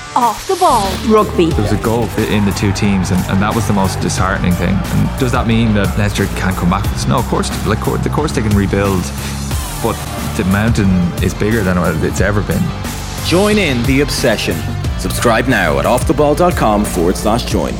Off the Ball Rugby. There was a gulf in the two teams, and that was the most disheartening thing. And does that mean that Leicester can't come back? No, of course. Of course they can rebuild, but the mountain is bigger than it's ever been. Join in the obsession. Subscribe now at offtheball.com/join.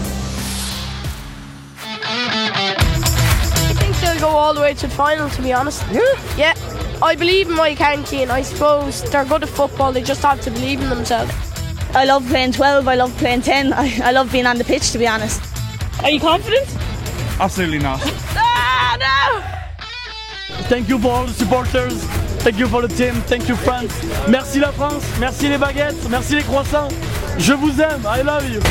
I think they'll go all the way to the final, to be honest. Yeah. I believe in my county, and I suppose they're good at football. They just have to believe in themselves. I love playing 12, I love playing 10. I love being on the pitch, to be honest. Are you confident? Absolutely not. No! Thank you for all the supporters. Thank you for the team. Thank you, France. Merci la France. Merci les baguettes. Merci les croissants. Je vous aime. I love you.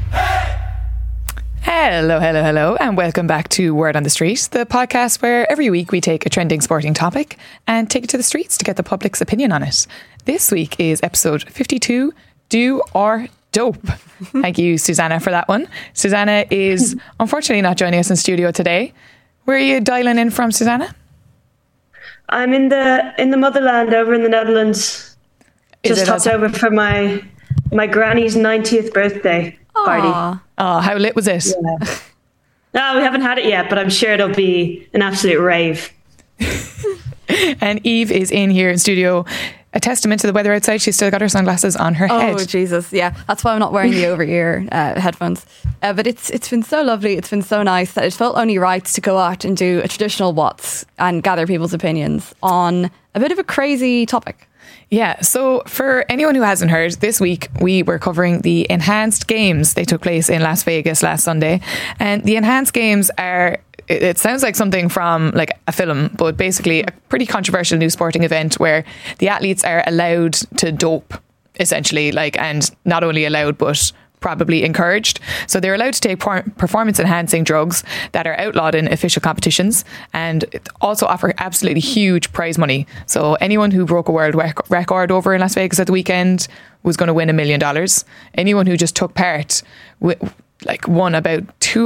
Hello, and welcome back to Word on the Street, the podcast where every week we take a trending sporting topic and take it to the streets to get the public's opinion on it. This week is episode 52, Do or Dope. Thank you, Susanna, for that one. Susanna is unfortunately not joining us in studio today. Where are you dialing in from, Susanna? I'm in the motherland over in the Netherlands. Just hopped over for my granny's 90th birthday party. Oh, how lit was it? Yeah. No, we haven't had it yet, but I'm sure it'll be an absolute rave. And Eve is in here in studio. A testament to the weather outside. She's still got her sunglasses on her head. Oh, Jesus. Yeah, that's why I'm not wearing the over-ear headphones. But it's been so lovely. It's been so nice that it felt only right to go out and do a traditional What's and gather people's opinions on a bit of a crazy topic. Yeah, so for anyone who hasn't heard, this week we were covering the Enhanced Games. They took place in Las Vegas last Sunday. And the Enhanced Games are... It sounds like something from like a film, but basically a pretty controversial new sporting event where the athletes are allowed to dope, essentially, and not only allowed, but probably encouraged. So they're allowed to take performance enhancing drugs that are outlawed in official competitions and also offer absolutely huge prize money. So anyone who broke a world record over in Las Vegas at the weekend was going to win $1 million. Anyone who just took part won about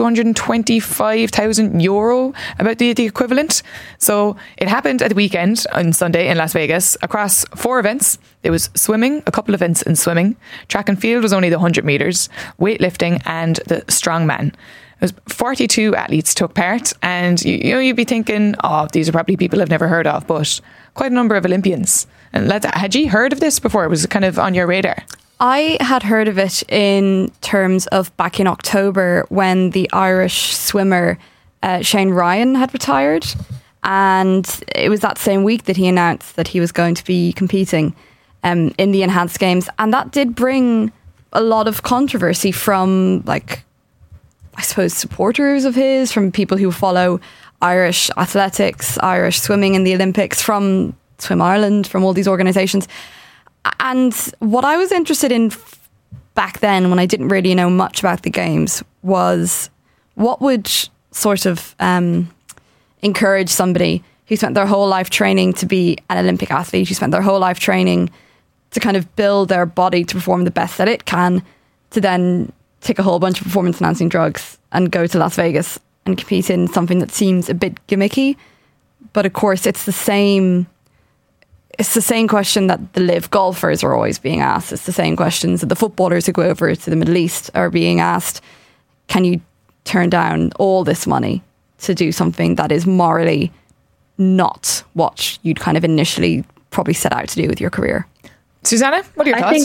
€225,000, about the equivalent. So it happened at the weekend on Sunday in Las Vegas across 4 events. There was swimming, a couple of events in swimming. Track and field was only the 100 metres, weightlifting and the strongman. 42 athletes took part, and you'd be thinking, these are probably people I've never heard of, but quite a number of Olympians. And had you heard of this before? Was it kind of on your radar? I had heard of it in terms of back in October when the Irish swimmer Shane Ryan had retired. And it was that same week that he announced that he was going to be competing in the Enhanced Games. And that did bring a lot of controversy from, I suppose, supporters of his, from people who follow Irish athletics, Irish swimming in the Olympics, from Swim Ireland, from all these organisations. And what I was interested in back then, when I didn't really know much about the games, was what would sort of encourage somebody who spent their whole life training to be an Olympic athlete, who spent their whole life training to kind of build their body to perform the best that it can, to then take a whole bunch of performance-enhancing drugs and go to Las Vegas and compete in something that seems a bit gimmicky. But of course, it's the same question that the live golfers are always being asked. It's the same questions that the footballers who go over to the Middle East are being asked. Can you turn down all this money to do something that is morally not what you'd kind of initially probably set out to do with your career? Susanna, what are your thoughts?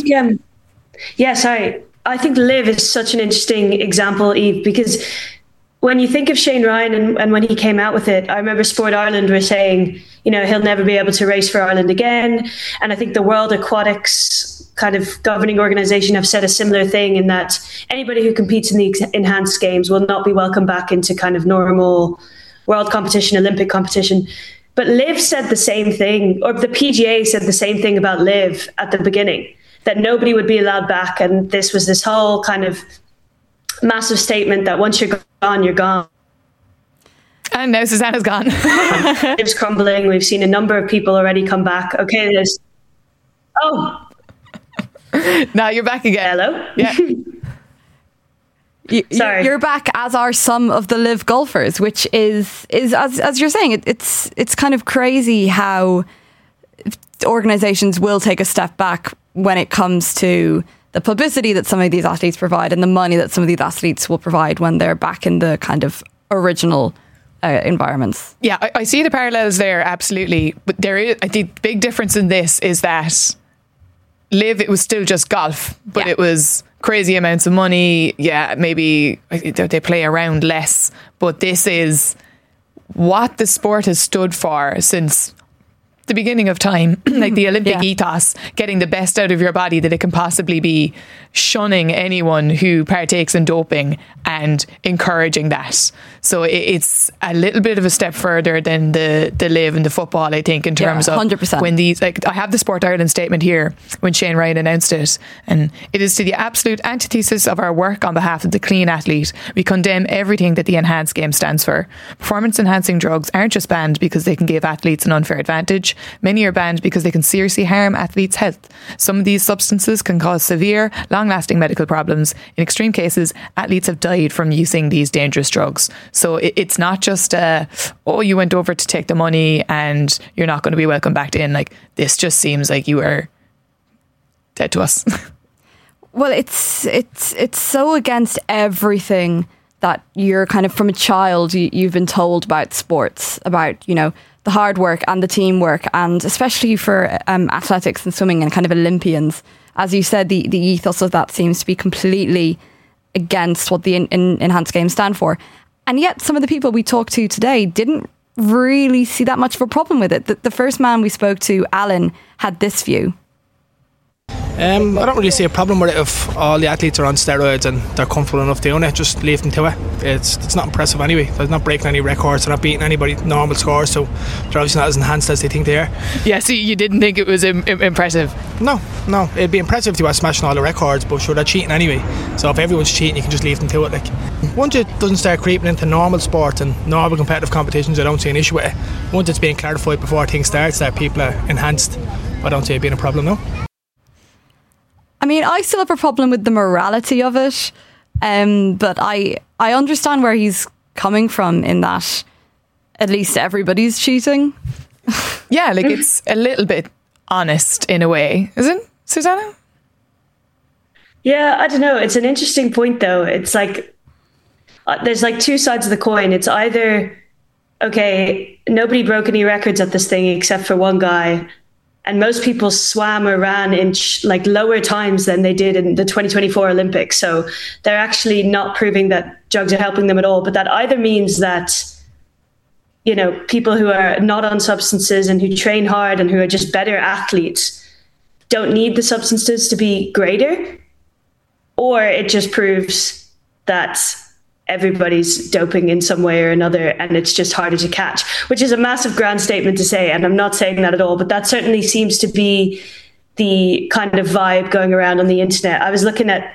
I think Liv is such an interesting example, Eve, because when you think of Shane Ryan and when he came out with it, I remember Sport Ireland were saying, he'll never be able to race for Ireland again. And I think the World Aquatics kind of governing organisation have said a similar thing, in that anybody who competes in the Enhanced Games will not be welcomed back into kind of normal world competition, Olympic competition. But Liv said the same thing, or the PGA said the same thing about Liv at the beginning, that nobody would be allowed back. And this was this whole kind of massive statement that once you're gone, you're gone. And now Susanna's gone. It's crumbling. We've seen a number of people already come back. Okay, now you're back again. Hello? Yeah. Sorry. You're back, as are some of the live golfers, which is as you're saying, it's kind of crazy how organisations will take a step back when it comes to the publicity that some of these athletes provide and the money that some of these athletes will provide when they're back in the kind of original environments. Yeah, I see the parallels there, absolutely. But there is, I think, the big difference in this is that Live, it was still just golf, but it was crazy amounts of money. Yeah, maybe they play around less, but this is what the sport has stood for since the beginning of time, like the Olympic ethos, getting the best out of your body that it can possibly be, shunning anyone who partakes in doping and encouraging that. So it's a little bit of a step further than the Live and the football, I think, in terms of 100%. When these, like, I have the Sport Ireland statement here when Shane Ryan announced it, and it is to the absolute antithesis of our work on behalf of the clean athlete. We condemn everything that the Enhanced Game stands for. Performance enhancing drugs aren't just banned because they can give athletes an unfair advantage. Many are banned because they can seriously harm athletes' health. Some of these substances can cause severe, long-lasting medical problems. In extreme cases, athletes have died from using these dangerous drugs. So it's not just, you went over to take the money and you're not going to be welcome back in. Like, this just seems like you are dead to us. Well, it's so against everything that you're kind of, from a child, you've been told about sports, about, you know, the hard work and the teamwork, and especially for athletics and swimming and kind of Olympians. As you said, the ethos of that seems to be completely against what the Enhanced Games stand for. And yet some of the people we talked to today didn't really see that much of a problem with it. The first man we spoke to, Alan, had this view. I don't really see a problem with it if all the athletes are on steroids and they're comfortable enough doing it. Just leave them to it. It's not impressive anyway. They're not breaking any records. They're not beating anybody normal scores, so they're obviously not as enhanced as they think they are. Yeah, so you didn't think it was impressive? No. It'd be impressive if they were smashing all the records, but sure, they're cheating anyway. So if everyone's cheating, you can just leave them to it. Like, once it doesn't start creeping into normal sport and normal competitive competitions, I don't see an issue with it. Once it's being clarified before things starts that people are enhanced, I don't see it being a problem, no. I mean, I still have a problem with the morality of it, but I understand where he's coming from in that at least everybody's cheating. Yeah, like, it's a little bit honest in a way, isn't it, Susanna? Yeah, I don't know. It's an interesting point, though. It's like there's like two sides of the coin. It's either, okay, nobody broke any records at this thing except for one guy, and most people swam or ran in like lower times than they did in the 2024 Olympics. So they're actually not proving that drugs are helping them at all. But that either means that, you know, people who are not on substances and who train hard and who are just better athletes don't need the substances to be greater, or it just proves that everybody's doping in some way or another and it's just harder to catch, which is a massive grand statement to say, and I'm not saying that at all, but that certainly seems to be the kind of vibe going around on the internet. I was looking at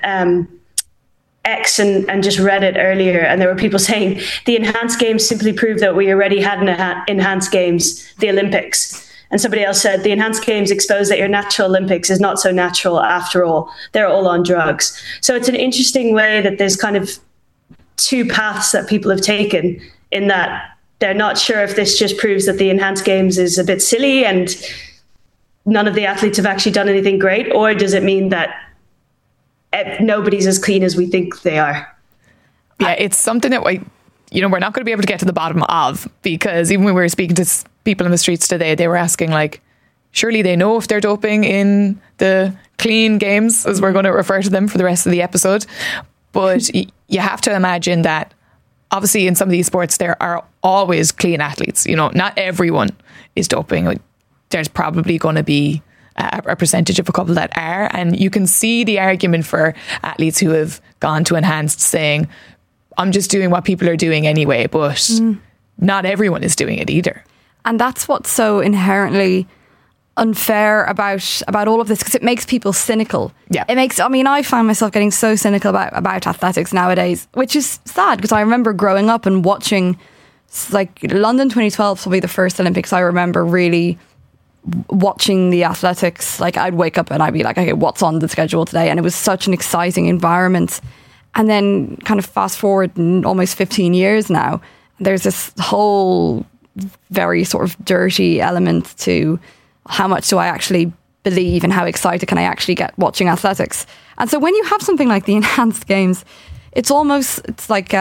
X and just Reddit earlier, and there were people saying the Enhanced Games simply prove that we already had an Enhanced Games, the Olympics. And somebody else said the Enhanced Games expose that your natural Olympics is not so natural after all. They're all on drugs. So it's an interesting way that there's kind of two paths that people have taken, in that they're not sure if this just proves that the Enhanced Games is a bit silly and none of the athletes have actually done anything great, or does it mean that nobody's as clean as we think they are? Yeah, it's something that we're not going to be able to get to the bottom of, because even when we were speaking to people in the streets today, they were asking, like, surely they know if they're doping in the clean games, as we're going to refer to them for the rest of the episode. But you have to imagine that obviously in some of these sports there are always clean athletes. You know, not everyone is doping. There's probably going to be a percentage of a couple that are, and you can see the argument for athletes who have gone to Enhanced saying, I'm just doing what people are doing anyway, but not everyone is doing it either. And that's what's so inherently unfair about all of this, because it makes people cynical. Yeah, it makes. I mean, I find myself getting so cynical about athletics nowadays, which is sad, because I remember growing up and watching, like, London 2012 is probably the first Olympics I remember really watching the athletics. Like, I'd wake up and I'd be like, okay, what's on the schedule today? And it was such an exciting environment. And then kind of fast forward almost 15 years now, there's this whole very sort of dirty element to how much do I actually believe and how excited can I actually get watching athletics. And so when you have something like the enhanced games, it's like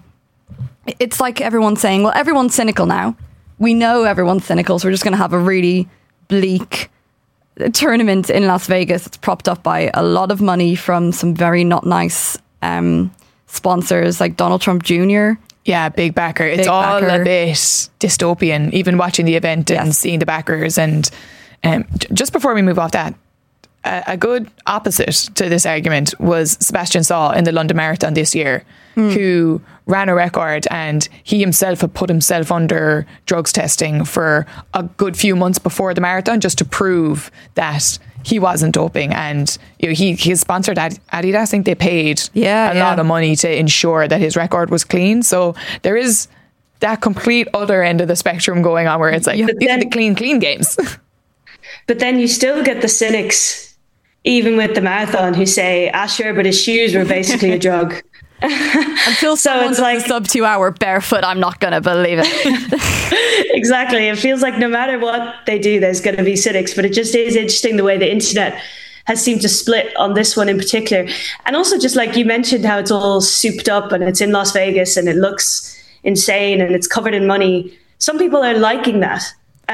everyone's saying, well, everyone's cynical now. We know everyone's cynical, so we're just going to have a really bleak tournament in Las Vegas. It's propped up by a lot of money from some very not nice sponsors like Donald Trump Jr. Yeah, big backer. It's all a bit dystopian, even watching the event and seeing the backers. And just before we move off that, a good opposite to this argument was Sebastian Saul in the London Marathon this year, who ran a record, and he himself had put himself under drugs testing for a good few months before the marathon just to prove that he wasn't doping. And he sponsored Adidas. I think they paid a lot of money to ensure that his record was clean. So there is that complete other end of the spectrum going on where it's like, these are the clean games. But then you still get the cynics, even with the marathon, who say, sure, but his shoes were basically a drug. Until someone's like sub 2 hour barefoot, I'm not going to believe it. Exactly. It feels like no matter what they do, there's going to be cynics. But it just is interesting the way the internet has seemed to split on this one in particular. And also, just like you mentioned, how it's all souped up and it's in Las Vegas and it looks insane and it's covered in money. Some people are liking that.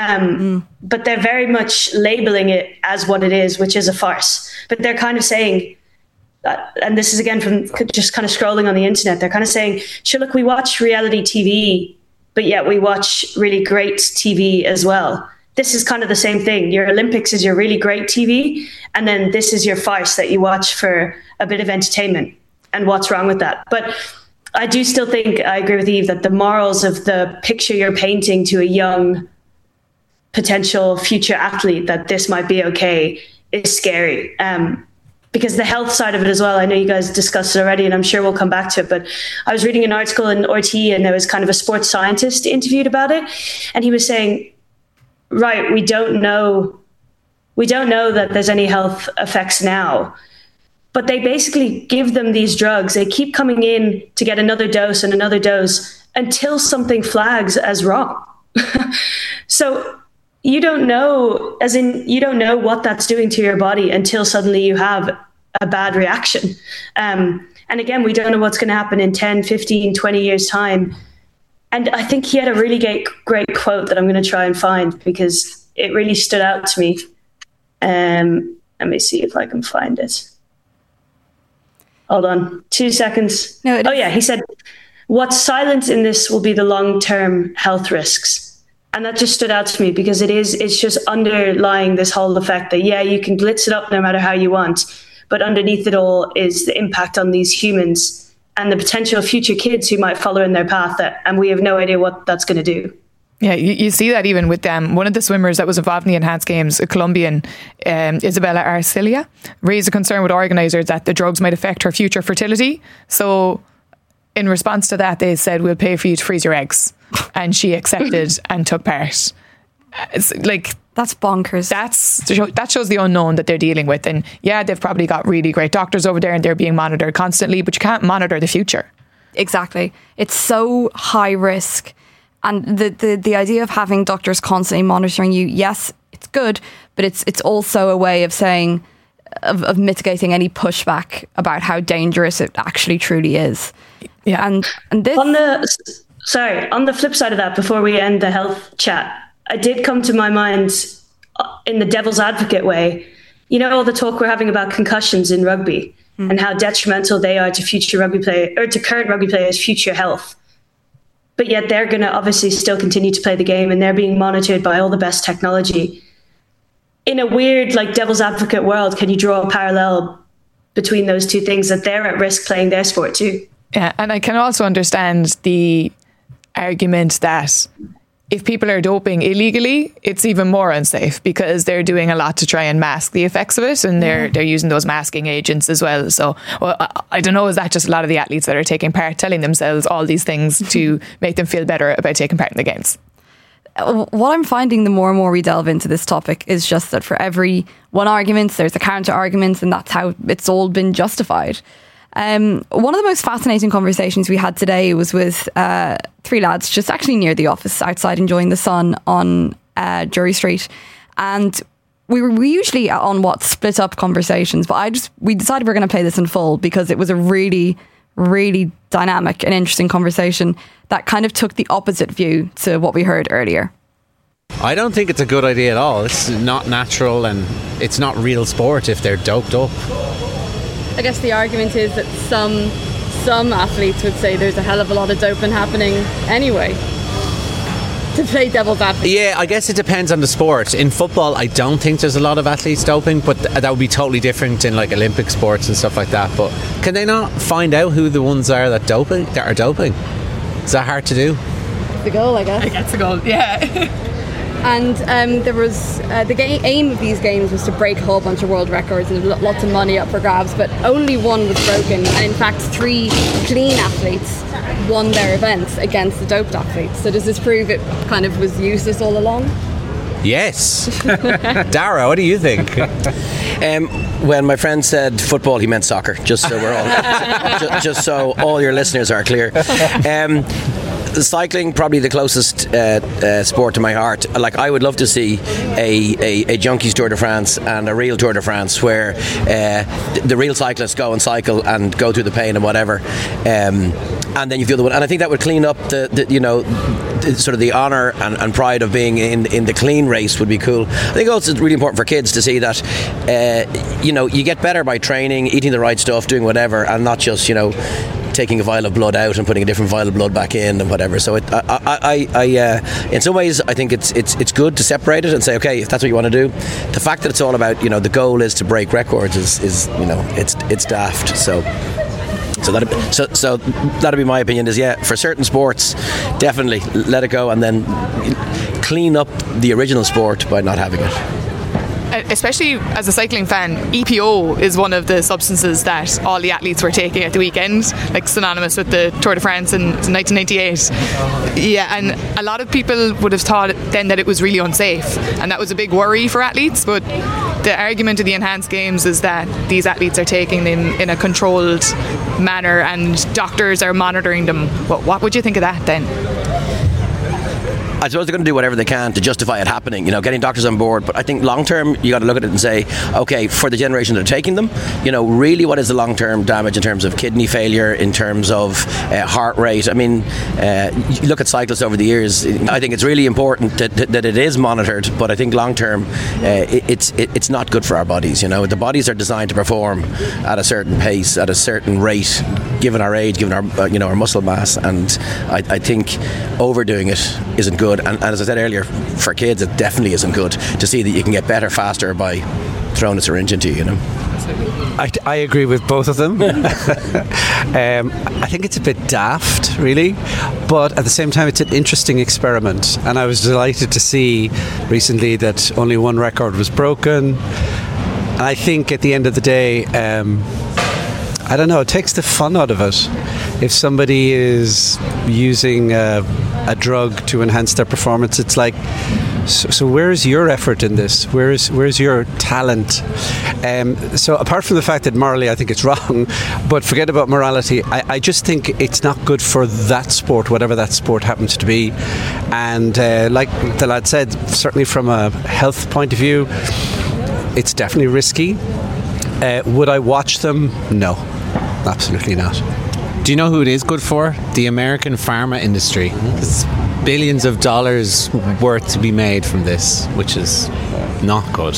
But they're very much labeling it as what it is, which is a farce. But they're kind of saying, and this is again from just kind of scrolling on the internet, they're kind of saying, sure, look, we watch reality TV, but yet we watch really great TV as well. This is kind of the same thing. Your Olympics is your really great TV, and then this is your farce that you watch for a bit of entertainment. And what's wrong with that? But I do still think, I agree with Eve, that the morals of the picture you're painting to a young potential future athlete, that this might be okay, is scary. Because the health side of it as well, I know you guys discussed it already, and I'm sure we'll come back to it, but I was reading an article in RT, and there was kind of a sports scientist interviewed about it, and he was saying, right, we don't know that there's any health effects now, but they basically give them these drugs. They keep coming in to get another dose and another dose until something flags as wrong. So you don't know what that's doing to your body until suddenly you have a bad reaction. And again, we don't know what's going to happen in 10, 15, 20 years time. And I think he had a really great quote that I'm going to try and find because it really stood out to me. Let me see if I can find it. Hold on 2 seconds. He said, what's silent in this will be the long-term health risks. And that just stood out to me because it's just underlying this whole effect that, you can blitz it up no matter how you want, but underneath it all is the impact on these humans and the potential future kids who might follow in their path, and we have no idea what that's going to do. Yeah, you see that even with them. One of the swimmers that was involved in the enhanced games, a Colombian, Isabella Arcilla, raised a concern with organisers that the drugs might affect her future fertility. So in response to that, they said, we'll pay for you to freeze your eggs. And she accepted and took part. It's like, that's bonkers. That shows the unknown that they're dealing with. And they've probably got really great doctors over there and they're being monitored constantly, but you can't monitor the future. Exactly. It's so high risk. And the idea of having doctors constantly monitoring you, yes, it's good, but it's also a way of saying, of mitigating any pushback about how dangerous it actually truly is. Yeah. And this... On the flip side of that, before we end the health chat, it did come to my mind in the devil's advocate way, all the talk we're having about concussions in rugby and how detrimental they are to future rugby play or to current rugby players' future health. But yet they're going to obviously still continue to play the game and they're being monitored by all the best technology. In a weird, like, devil's advocate world, can you draw a parallel between those two things, that they're at risk playing their sport too? Yeah, and I can also understand the argument that if people are doping illegally, it's even more unsafe because they're doing a lot to try and mask the effects of it, and they're using those masking agents as well. So, I don't know, is that just a lot of the athletes that are taking part telling themselves all these things to make them feel better about taking part in the games? What I'm finding the more and more we delve into this topic is just that for every one argument, there's a counter argument, and that's how it's all been justified. One of the most fascinating conversations we had today was with three lads just actually near the office outside enjoying the sun on Drury Street. And we usually on split up conversations, but we decided we're going to play this in full because it was a really, really dynamic and interesting conversation that kind of took the opposite view to what we heard earlier. I don't think it's a good idea at all. It's not natural and it's not real sport if they're doped up. I guess the argument is that some athletes would say there's a hell of a lot of doping happening anyway. To play devil's advocate. Yeah, I guess it depends on the sport. In football, I don't think there's a lot of athletes doping, but that would be totally different in like Olympic sports and stuff like that. But can they not find out who the ones are that are doping? Is that hard to do? The goal, I guess. I guess the goal, yeah. And there was the aim of these games was to break a whole bunch of world records, and lots of money up for grabs, but only one was broken, and in fact 3 clean athletes won their events against the doped athletes. So does this prove it kind of was useless all along? Yes. Dara, what do you think? When my friend said football, he meant soccer. Just so we're all, just so all your listeners are clear. Cycling, probably the closest sport to my heart. Like, I would love to see a Junkies Tour de France and a real Tour de France where the real cyclists go and cycle and go through the pain and whatever, and then you feel the one. And I think that would clean up the sort of the honour and pride of being in the clean race would be cool. I think also it's really important for kids to see that you get better by training, eating the right stuff, doing whatever, and not just taking a vial of blood out and putting a different vial of blood back in and whatever. So in some ways I think it's good to separate it and say, okay, if that's what you want to do. The fact that it's all about the goal is to break records is it's daft. So that'd be my opinion. Is for certain sports, definitely let it go and then clean up the original sport by not having it. Especially as a cycling fan, EPO is one of the substances that all the athletes were taking at the weekend, like synonymous with the Tour de France in 1998. Yeah, and a lot of people would have thought then that it was really unsafe, and that was a big worry for athletes. But the argument of the enhanced games is that these athletes are taking them in a controlled manner and doctors are monitoring them. What would you think of that then? I suppose they're going to do whatever they can to justify it happening, getting doctors on board. But I think long term, you got to look at it and say, okay, for the generation that are taking them, really what is the long term damage in terms of kidney failure, in terms of heart rate? I mean, you look at cyclists over the years. I think it's really important that it is monitored. But I think long term, it's not good for our bodies. The bodies are designed to perform at a certain pace, at a certain rate, given our age, given our muscle mass, and I think overdoing it isn't good. And as I said earlier, for kids it definitely isn't good to see that you can get better faster by throwing a syringe into you. I agree with both of them. I think it's a bit daft, really, but at the same time it's an interesting experiment, and I was delighted to see recently that only one record was broken. And I think at the end of the day, I don't know, it takes the fun out of it. If somebody is using a drug to enhance their performance, it's like, so where's your effort in this? Where's your talent? So apart from the fact that morally I think it's wrong, but forget about morality, I just think it's not good for that sport, whatever that sport happens to be. And like the lad said, certainly from a health point of view, it's definitely risky. Would I watch them? No, absolutely not. Do you know who it is good for? The American pharma industry. There's billions of dollars worth to be made from this, which is not good.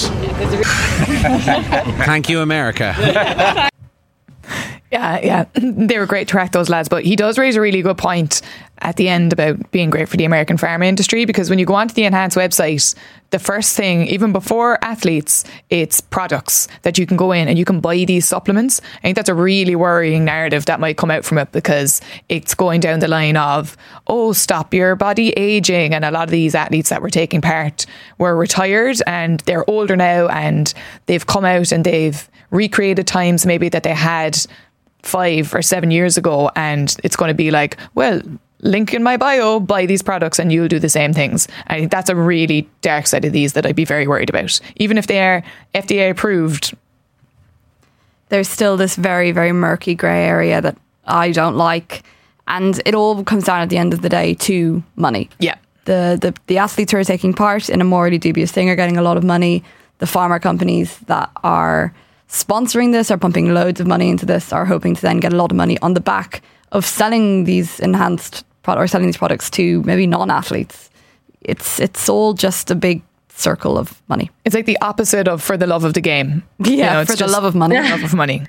Thank you, America. Yeah, they were great to track, those lads, but he does raise a really good point at the end about being great for the American pharma industry, because when you go onto the Enhance website, the first thing, even before athletes, it's products that you can go in and you can buy these supplements. I think that's a really worrying narrative that might come out from it, because it's going down the line of, stop your body aging, and a lot of these athletes that were taking part were retired and they're older now, and they've come out and they've recreated times maybe that they had 5 or 7 years ago, and it's going to be like, well, link in my bio, buy these products and you'll do the same things. I think that's a really dark side of these that I'd be very worried about. Even if they are FDA approved, there's still this very, very murky grey area that I don't like, and it all comes down at the end of the day to money. Yeah. The athletes who are taking part in a morally dubious thing are getting a lot of money. the pharma companies that are sponsoring this, are pumping loads of money into this, are hoping to then get a lot of money on the back of selling these enhanced or selling these products to maybe non-athletes. It's all just a big circle of money. It's like the opposite of for the love of the game. Yeah, for the love of money. Love of money.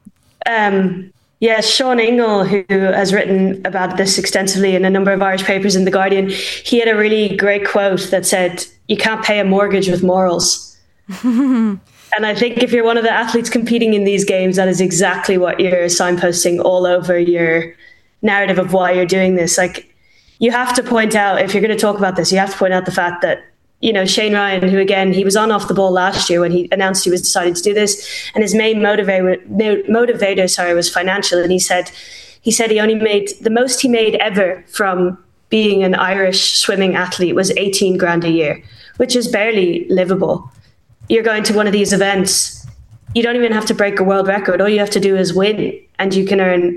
Yeah, Sean Ingle, who has written about this extensively in a number of Irish papers in The Guardian, he had a really great quote that said, "You can't pay a mortgage with morals." And I think if you're one of the athletes competing in these games, that is exactly what you're signposting all over your narrative of why you're doing this. Like, you have to point out, if you're going to talk about this, you have to point out the fact that, you know, Shane Ryan, who again, he was on Off the Ball last year when he announced he was deciding to do this, and his main motivator, was financial. And he said he only made the most he made ever from being an Irish swimming athlete was 18 grand a year, which is barely livable. You're going to one of these events, you don't even have to break a world record. All you have to do is win, and you can earn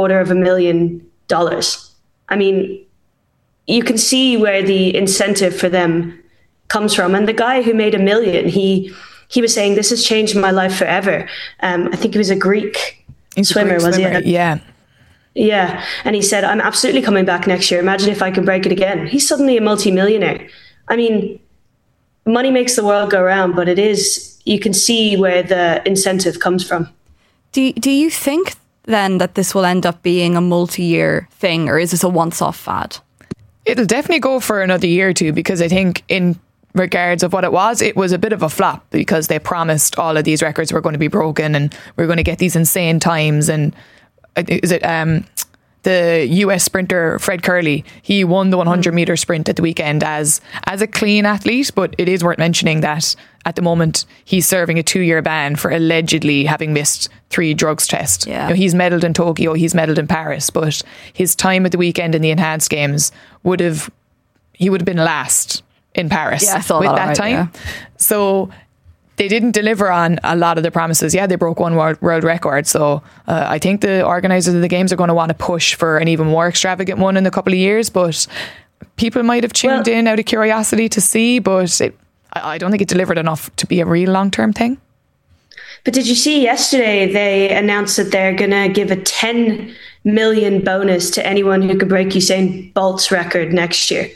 $250,000. I mean, you can see where the incentive for them comes from. And the guy who made $1 million, he was saying, "This has changed my life forever." I think he was a Greek swimmer, was he? Yeah. Yeah. And he said, "I'm absolutely coming back next year. Imagine if I can break it again." He's suddenly a multimillionaire. I mean, money makes the world go round, but you can see where the incentive comes from. Do you think then that this will end up being a multi-year thing, or is this a once-off fad? It'll definitely go for another year or two, because I think in regards of what it was a bit of a flop, because they promised all of these records were going to be broken and we're going to get these insane times. And is it the US sprinter Fred Curley, he won the 100 meter sprint at the weekend as a clean athlete, but it is worth mentioning that at the moment he's serving a 2-year ban for allegedly having missed 3 drugs tests. Yeah. You know, he's medalled in Tokyo, he's medalled in Paris, but his time at the weekend in the enhanced games he would have been last in Paris with that time. Yeah. So they didn't deliver on a lot of the promises. Yeah, they broke one world record. So I think the organisers of the games are going to want to push for an even more extravagant one in a couple of years. But people might have tuned in out of curiosity to see, but I don't think it delivered enough to be a real long-term thing. But did you see yesterday they announced that they're going to give a 10 million bonus to anyone who could break Usain Bolt's record next year?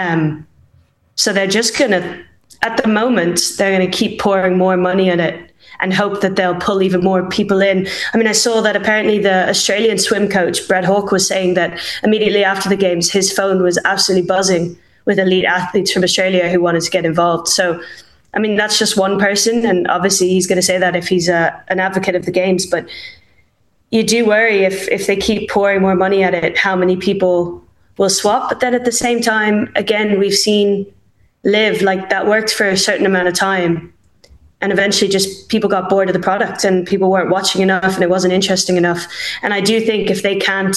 So they're just going to, at the moment, they're going to keep pouring more money at it and hope that they'll pull even more people in. I mean, I saw that apparently the Australian swim coach, Brett Hawke, was saying that immediately after the games, his phone was absolutely buzzing with elite athletes from Australia who wanted to get involved. So, I mean, that's just one person. And obviously he's going to say that if he's an advocate of the games. But you do worry if they keep pouring more money at it, how many people will swap. But then at the same time, again, we've seen Live, like, that worked for a certain amount of time, and eventually just people got bored of the product and people weren't watching enough and it wasn't interesting enough. And I do think if they can't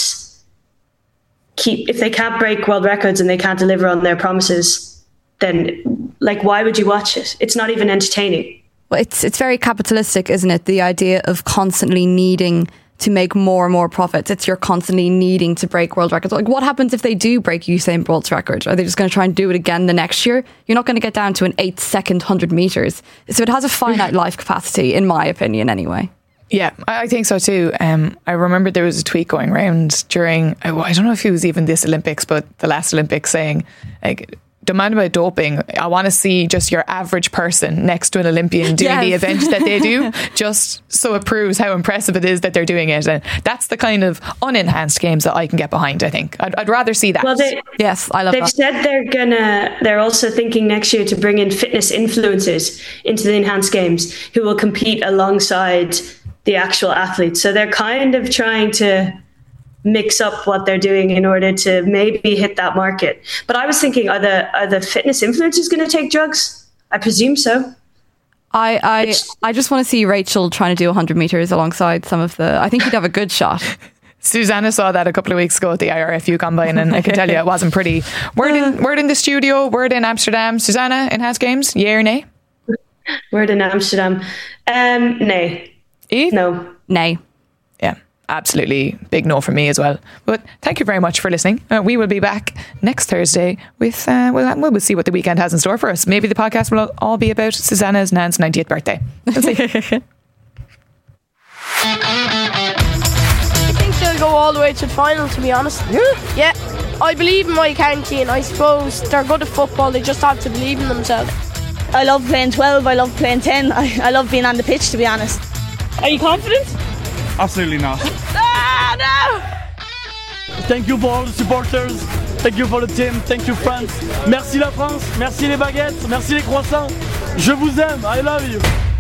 break world records and they can't deliver on their promises, then, like, why would you watch it? It's not even entertaining. Well, it's very capitalistic, isn't it? The idea of constantly needing to make more and more profits. It's you're constantly needing to break world records. Like, what happens if they do break Usain Bolt's record? Are they just going to try and do it again the next year? You're not going to get down to an 8-second 100 meters. So it has a finite life capacity, in my opinion, anyway. Yeah, I think so too. I remember there was a tweet going around during, I don't know if it was even this Olympics, but the last Olympics, saying, like, demand about doping. I want to see just your average person next to an Olympian doing the event that they do, just so it proves how impressive it is that they're doing it. And that's the kind of unenhanced games that I can get behind, I think. I'd rather see that. Well, I love they've that. said they're also thinking next year to bring in fitness influencers into the enhanced games who will compete alongside the actual athletes. So they're kind of trying to mix up what they're doing in order to maybe hit that market. But I was thinking, are the fitness influencers going to take drugs? I presume so. I just want to see Rachel trying to do 100 meters alongside some of I think you'd have a good shot. Susanna saw that a couple of weeks ago at the IRFU Combine, and I can tell you it wasn't pretty. Word in the studio, word in Amsterdam. Susanna, enhanced games, yay or nay? Word in Amsterdam. Nay. Eve? No. Nay. Yeah. absolutely big no from me as well. But thank you very much for listening. We will be back next Thursday with, we'll see what the weekend has in store for us. Maybe the podcast will all be about Susanna's nan's 90th birthday. We'll see. I think they'll go all the way to the final, to be honest. Yeah. I believe in my county, and I suppose they're good at football. They just have to believe in themselves. I love playing 12, I love playing 10. I love being on the pitch, to be honest. Are you confident? Absolutely not. No! Thank you for all the supporters. Thank you for the team. Thank you, France. Merci la France. Merci les baguettes. Merci les croissants. Je vous aime. I love you.